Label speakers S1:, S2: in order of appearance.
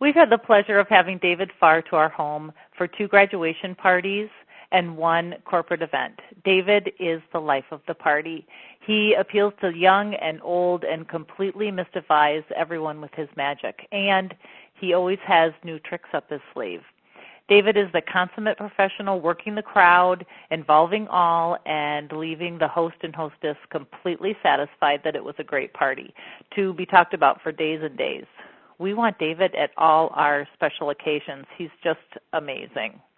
S1: We've had the pleasure of having David Farr to our home for 2 graduation parties and 1 corporate event. David is the life of the party. He appeals to young and old and completely mystifies everyone with his magic. And he always has new tricks up his sleeve. David is the consummate professional working the crowd, involving all, and leaving the host and hostess completely satisfied that it was a great party to be talked about for days and days. We want David at all our special occasions. He's just amazing.